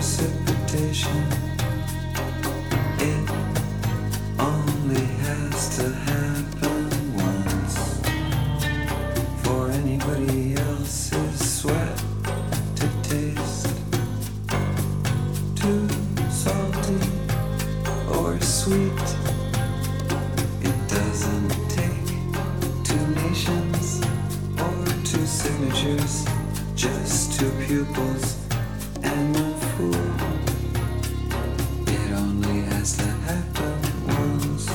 precipitation. It only has to happen once for anybody else's sweat to taste too salty or sweet. It doesn't take two nations or two signatures, just two pupils and a fool. It only has to happen once.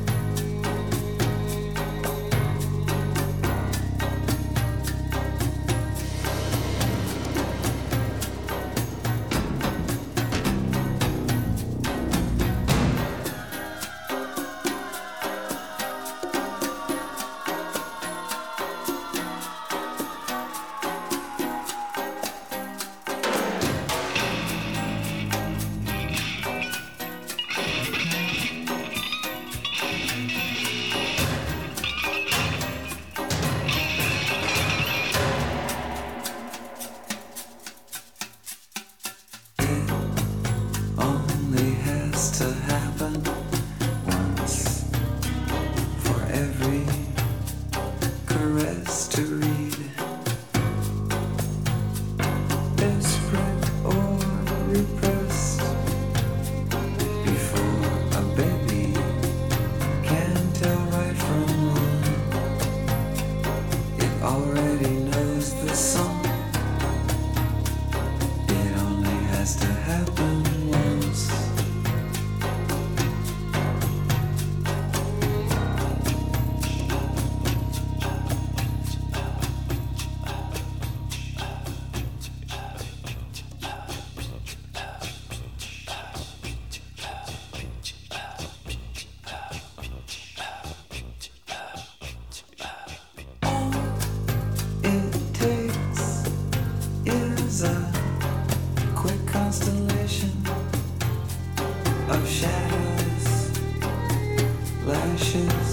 Only has to happen once for every caress to read, desperate or repressed, before a baby can tell right from wrong. It already knows the song. It only has to happen once. All it takes is a quick constellation of shadows, lashes,